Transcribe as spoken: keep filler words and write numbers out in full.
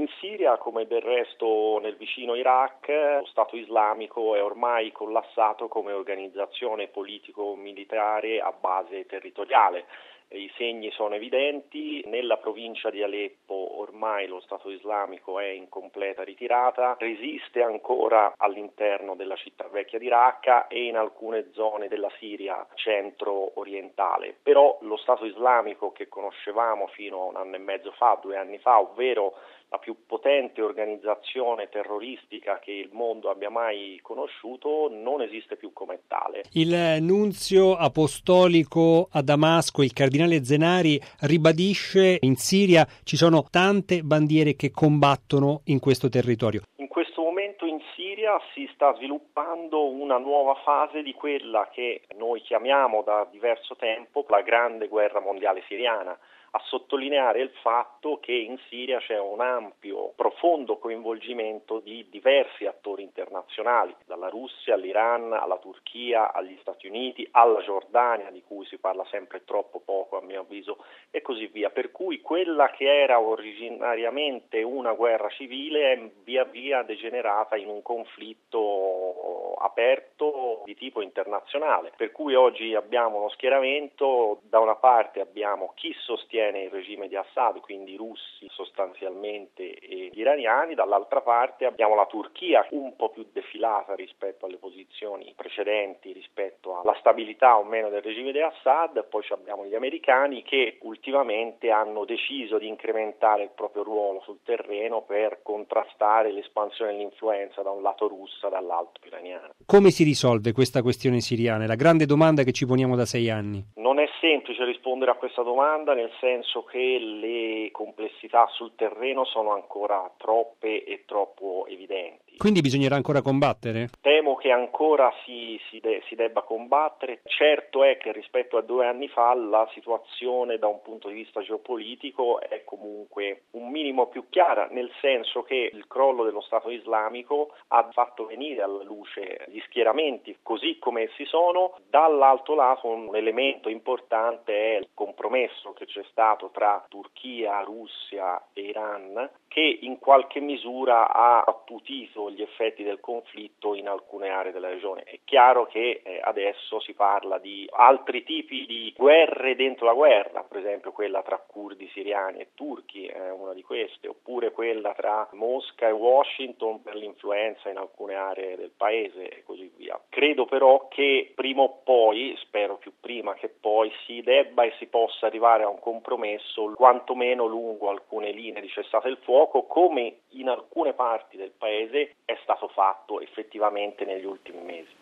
In Siria, come del resto nel vicino Iraq, lo Stato islamico è ormai collassato come organizzazione politico-militare a base territoriale. I segni sono evidenti, nella provincia di Aleppo ormai lo Stato islamico è in completa ritirata, resiste ancora all'interno della città vecchia di Raqqa e in alcune zone della Siria centro-orientale. Però lo Stato islamico che conoscevamo fino a un anno e mezzo fa, due anni fa, ovvero la più potente organizzazione terroristica che il mondo abbia mai conosciuto, non esiste più come tale. Il nunzio apostolico a Damasco, il cardinale Zenari, ribadisce in Siria ci sono tante bandiere che combattono in questo territorio. In questo momento in Siria si sta sviluppando una nuova fase di quella che noi chiamiamo da diverso tempo la grande guerra mondiale siriana, a sottolineare il fatto che in Siria c'è un ampio, profondo coinvolgimento di diversi attori internazionali, dalla Russia all'Iran, alla Turchia, agli Stati Uniti, alla Giordania, di cui si parla sempre troppo poco a mio avviso, e così via. Per cui quella che era originariamente una guerra civile è via via degenerata in un conflitto aperto di tipo internazionale. Per cui oggi abbiamo uno schieramento, da una parte abbiamo chi sostiene il regime di Assad, quindi i russi sostanzialmente e gli iraniani, dall'altra parte abbiamo la Turchia un po' più defilata rispetto alle posizioni precedenti, rispetto alla stabilità o meno del regime di Assad, poi abbiamo gli americani che ultimamente hanno deciso di incrementare il proprio ruolo sul terreno per contrastare l'espansione dell'influenza da un lato russa, dall'altro iraniana. Come si risolve questa questione siriana? È la grande domanda che ci poniamo da sei anni. Non è semplice rispondere a questa domanda, nel senso che le complessità sul terreno sono ancora troppe e troppo evidenti. Quindi bisognerà ancora combattere? Temo che ancora si, si, de, si debba combattere. Certo è che rispetto a due anni fa la situazione da un punto di vista geopolitico è comunque un minimo più chiara, nel senso che il crollo dello Stato islamico ha fatto venire alla luce gli schieramenti così come essi sono. Dall'altro lato un elemento importante è il compromesso che c'è stato tra Turchia, Russia e Iran, che in qualche misura ha attutito gli effetti del conflitto in alcune aree della regione. È chiaro che eh, adesso si parla di altri tipi di guerre dentro la guerra, per esempio quella tra curdi siriani e turchi è una di queste, oppure quella tra Mosca e Washington per l'influenza in alcune aree del paese e così via. Credo però che prima o poi, spero più prima che poi, si debba e si possa arrivare a un compromesso quantomeno lungo alcune linee di cessate il fuoco, come in alcune parti del paese è stato fatto effettivamente negli ultimi mesi.